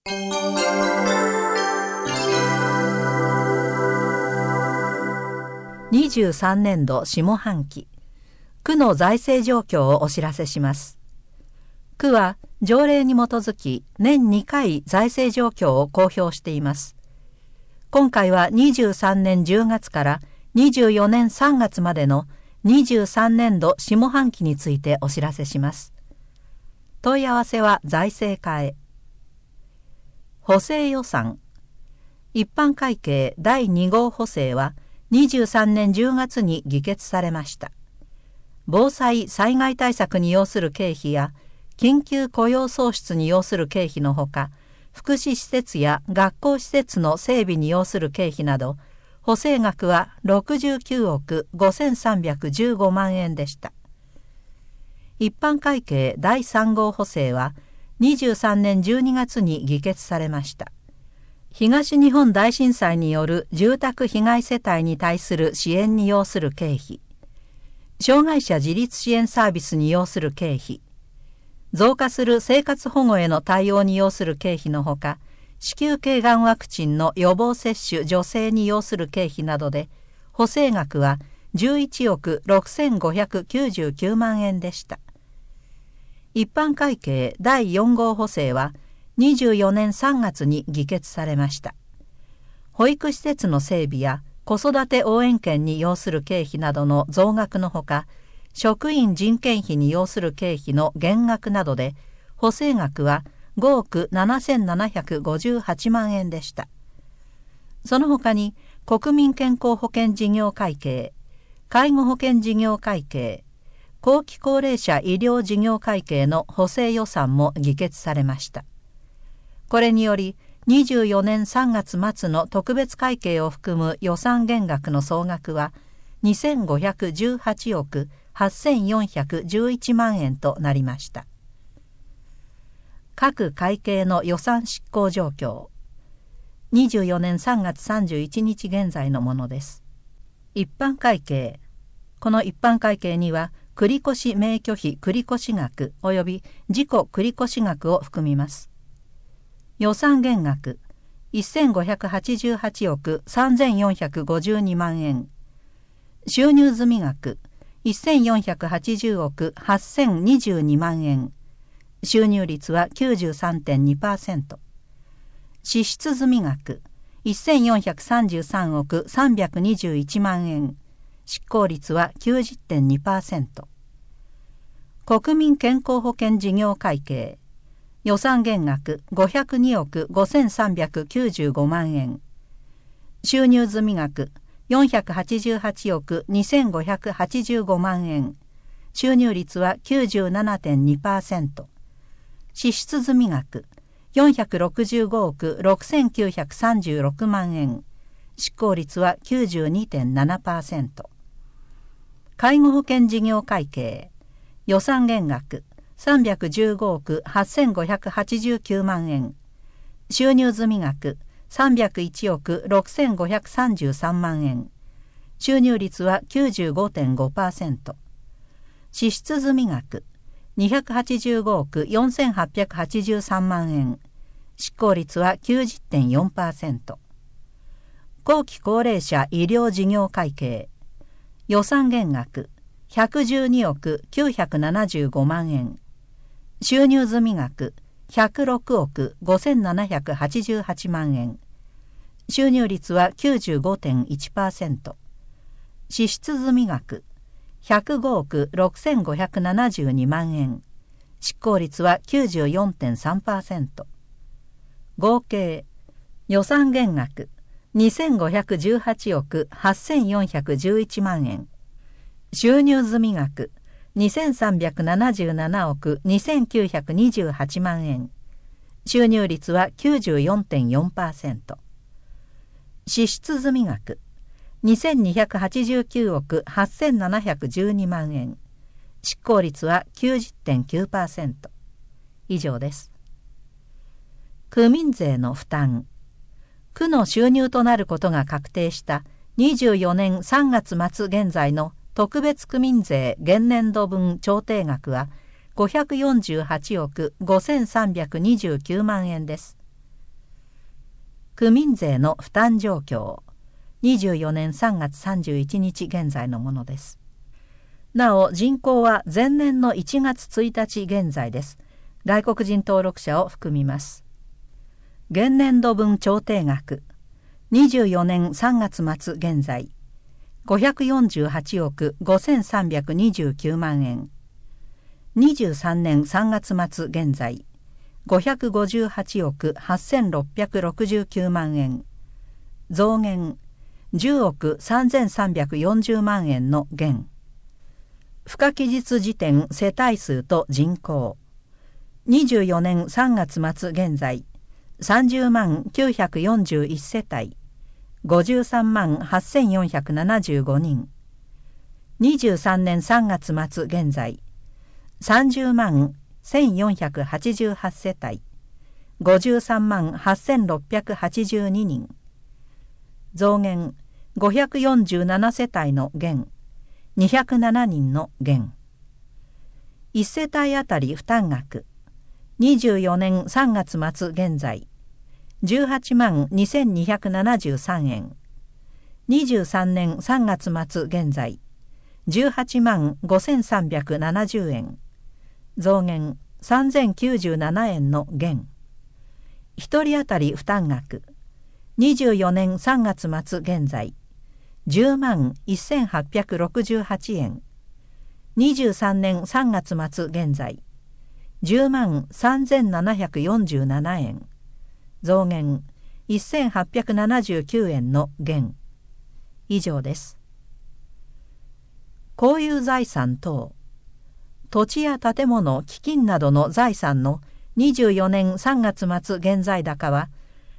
23年度下半期、区の財政状況をお知らせします。区は条例に基づき年2回財政状況を公表しています。今回は23年10月から24年3月までの23年度下半期についてお知らせします。問い合わせは財政課へ。補正予算。一般会計第2号補正は23年10月に議決されました。防災・災害対策に要する経費や緊急雇用創出に要する経費のほか、福祉施設や学校施設の整備に要する経費など、補正額は69億5315万円でした。一般会計第3号補正は23年12月に議決されました。東日本大震災による住宅被害世帯に対する支援に要する経費、障害者自立支援サービスに要する経費、増加する生活保護への対応に要する経費のほか、子宮頸がんワクチンの予防接種助成に要する経費などで、補正額は11億6599万円でした。一般会計第4号補正は24年3月に議決されました。保育施設の整備や子育て応援券に要する経費などの増額のほか、職員人件費に要する経費の減額などで、補正額は5億7758万円でした。その他に国民健康保険事業会計、介護保険事業会計、後期高齢者医療事業会計の補正予算も議決されました。これにより24年3月末の特別会計を含む予算減額の総額は2518億8411万円となりました。各会計の予算執行状況。24年3月31日現在のものです。一般会計。この一般会計には繰越名拠費繰越額及び自己繰越額を含みます。予算減額1588億3452万円。収入済額1480億8022万円。収入率は 93.2%。支出済額1433億321万円。執行率は 90.2%。国民健康保険事業会計。予算減額502億5395万円。収入済額488億2585万円。収入率は 97.2%。支出済額465億6936万円。執行率は 92.7%。介護保険事業会計。予算減額315億8589万円。収入済額301億6533万円。収入率は 95.5%。支出済額285億4883万円。執行率は 90.4%。後期高齢者医療事業会計。予算減額112億975万円。収入済額106億5788万円。収入率は 95.1%。支出済額105億6572万円。執行率は 94.3%。合計予算減額2518億8411万円。収入済額2377億2928万円。収入率は 94.4%。支出済額2289億8712万円。執行率は 90.9%。以上です。区民税の負担。区の収入となることが確定した24年3月末現在の特別区民税現年度分調停額は548億5329万円です。 区民税の負担状況、24年3月31日現在のものです。なお人口は前年の1月1日現在です。外国人登録者を含みます。現年度分調停額、24年3月末現在、548億5329万円。23年3月末現在、558億8669万円。増減、10億3340万円の減。付加期日時点世帯数と人口。24年3月末現在、30万941世帯、53万8475人。23年3月末現在、30万1488世帯、53万8682人。増減、547世帯の減、207人の減。1世帯あたり負担額、24年3月末現在、18万2273円。23年3月末現在、18万5370円。増減3097円の減。1人当たり負担額、24年3月末現在、10万1868円。23年3月末現在、10万3747円。増減1879円の減。以上です。公有財産等、土地や建物、基金などの財産の24年3月末現在高は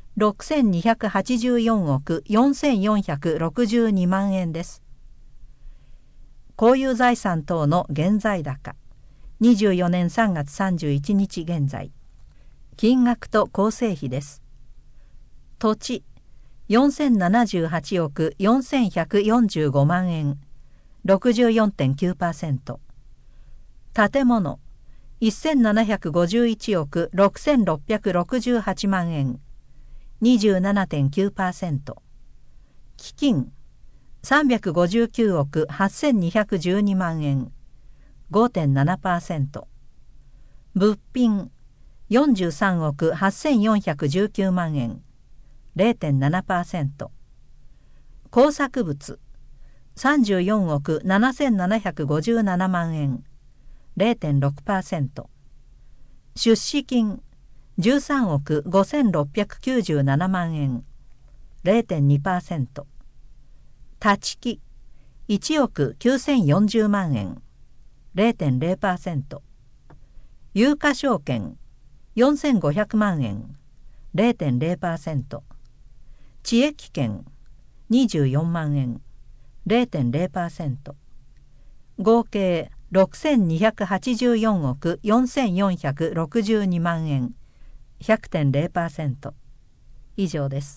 6284億4462万円です。公有財産等の現在高、24年3月31日現在。金額と構成比です。土地、4078億4145万円、64.9%。建物、1751億6668万円、27.9%。基金、359億8212万円、5.7%。物品、43億8419万円、0.7%。工作物、34億7757万円、0.6%。出資金、13億5697万円、0.2%。立ち木、1億9040万円、0.0%。有価証券、4500万円、0.0%。地益権、24万円、0.0%。合計6284億4462万円、100.0%。以上です。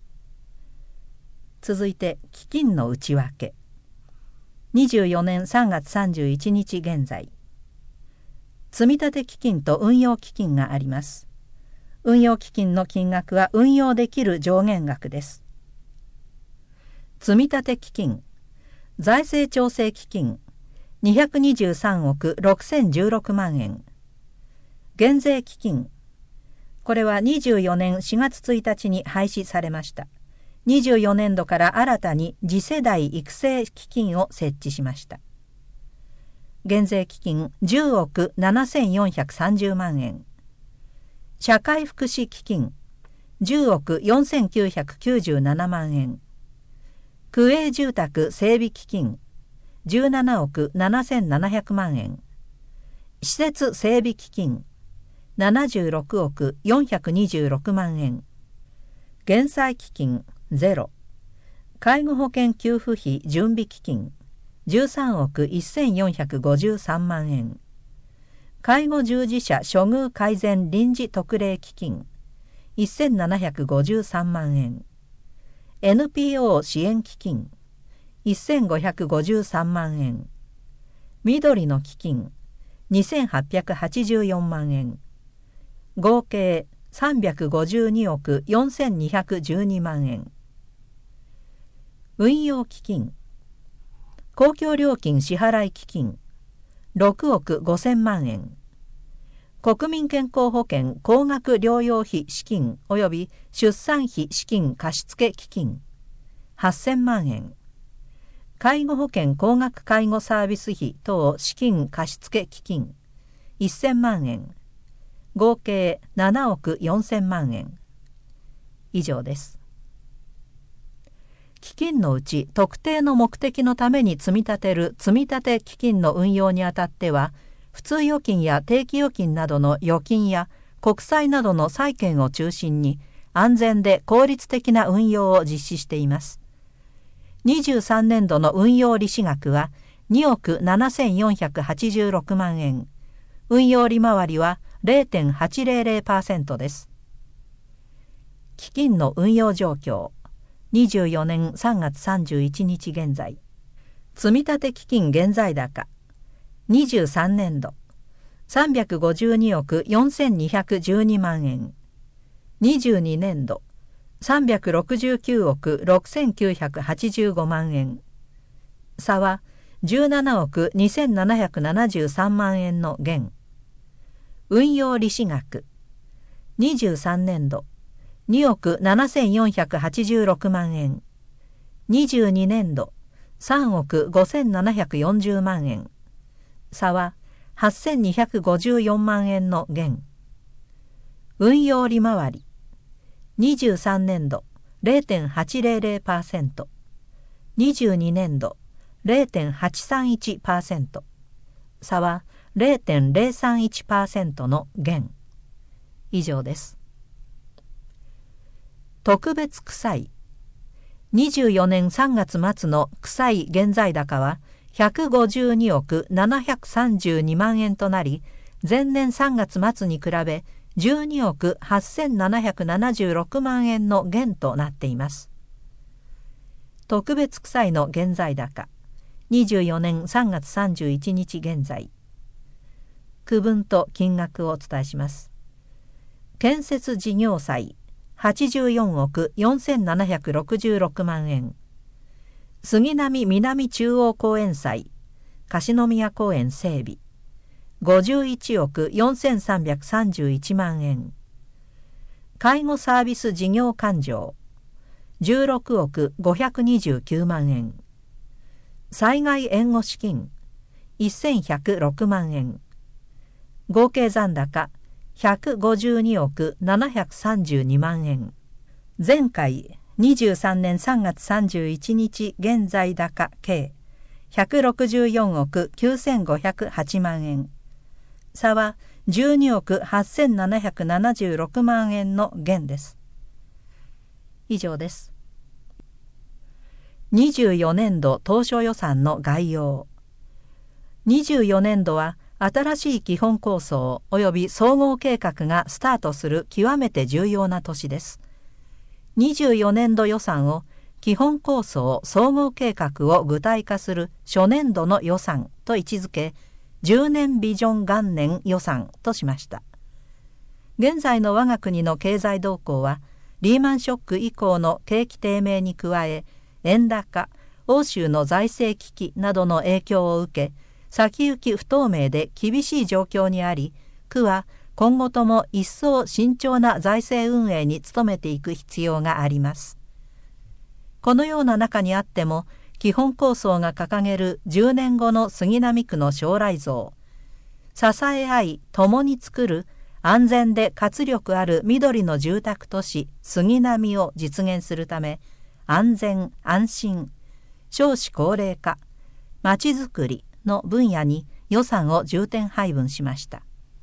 続いて基金の内訳。24年3月31日現在、積立基金と運用基金があります。運用基金の金額は運用できる上限額です。積立基金、財政調整基金、223億6016万円。減税基金、これは24年4月1日に廃止されました。24年度から新たに次世代育成基金を設置しました。減税基金10億7430万円。社会福祉基金10億4997万円。区営住宅整備基金17億7700万円。施設整備基金76億426万円。減債基金ゼロ。介護保険給付費準備基金13億1453万円。介護従事者処遇改善臨時特例基金1753万円。NPO 支援基金1553万円。緑の基金2884万円。合計 352億4212万円。運用基金、公共料金支払基金6億5000万円。国民健康保険高額療養費資金及び出産費資金貸付基金8000万円。介護保険高額介護サービス費等資金貸付基金1000万円。合計7億4000万円。以上です。基金のうち特定の目的のために積み立てる積立基金の運用にあたっては、普通預金や定期預金などの預金や国債などの債券を中心に安全で効率的な運用を実施しています。23年度の運用利子額は2億7486万円。運用利回りは 0.800% です。基金の運用状況。24年3月31日現在。積立基金現在高。23年度352億4212万円。22年度369億6985万円。差は17億2773万円の減。運用利子額。23年度2億7486万円。22年度3億5740万円。差は8254万円の減。運用利回り。23年度 0.800%。22年度 0.831%。差は 0.031% の減。以上です。特別負債。24年3月末の負債現在高は152億732万円となり、前年3月末に比べ12億8776万円の減となっています。特別負債の現在高。24年3月31日現在。区分と金額をお伝えします。建設事業債84億4766万円。杉並南中央公園祭樫宮公園整備51億4331万円。介護サービス事業勘定16億529万円。災害援護資金1106万円。合計残高152億732万円。前回23年3月31日現在高計164億9508万円。差は12億8776万円の減です。以上です。24年度当初予算の概要。24年度は新しい基本構想及び総合計画がスタートする極めて重要な年です。24年度予算を基本構想総合計画を具体化する初年度の予算と位置づけ、10年ビジョン元年予算としました。現在の我が国の経済動向は、リーマンショック以降の景気低迷に加え、円高、欧州の財政危機などの影響を受け、先行き不透明で厳しい状況にあり、区は今後とも一層慎重な財政運営に努めていく必要があります。このような中にあっても、基本構想が掲げる10年後の杉並区の将来像、支え合い共に作る安全で活力ある緑の住宅都市杉並を実現するため、安全・安心、少子高齢化、まちづくりの分野に予算を重点配分しました。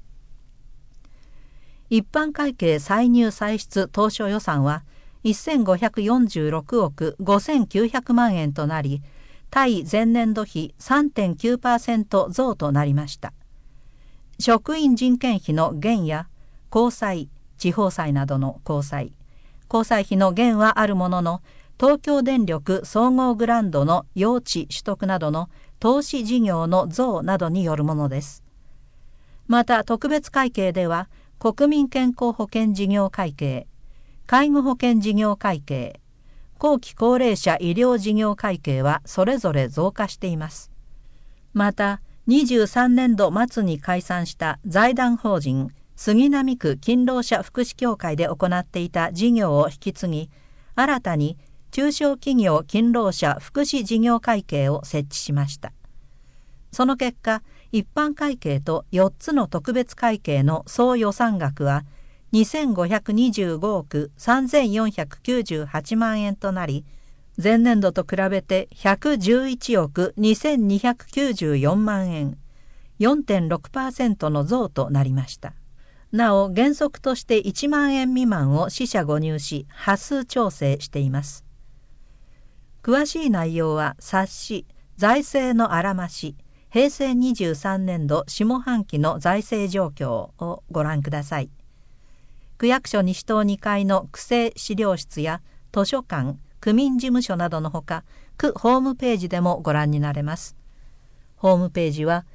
一般会計歳入歳出当初予算は1546億5900万円となり、対前年度比 3.9% 増となりました。職員人件費の減や公債、地方債などの公債費の減はあるものの、東京電力総合グランドの用地取得などの投資事業の増などによるものです。また特別会計では、 国民健康保険事業会計、介護保険事業会計、後期高齢者医療事業会計はそれぞれ増加しています。また、23年度末に解散した財団法人杉並区勤労者福祉協会で行っていた事業を引き継ぎ、新たに中小企業勤労者福祉事業会計を設置しました。その結果、一般会計と4つの特別会計の総予算額は2525億3498万円となり、前年度と比べて111億2294万円、4.6% の増となりました。なお、原則として1万円未満を四捨五入し、波数調整しています。詳しい内容は冊子財政のあらまし平成23年度下半期の財政状況をご覧ください。区役所西棟2階の区政資料室や図書館、区民事務所などのほか、区ホームページでもご覧になれます。ホームページは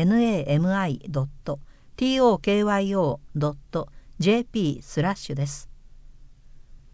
http://www.city.suginami.tokyo.jp/ です。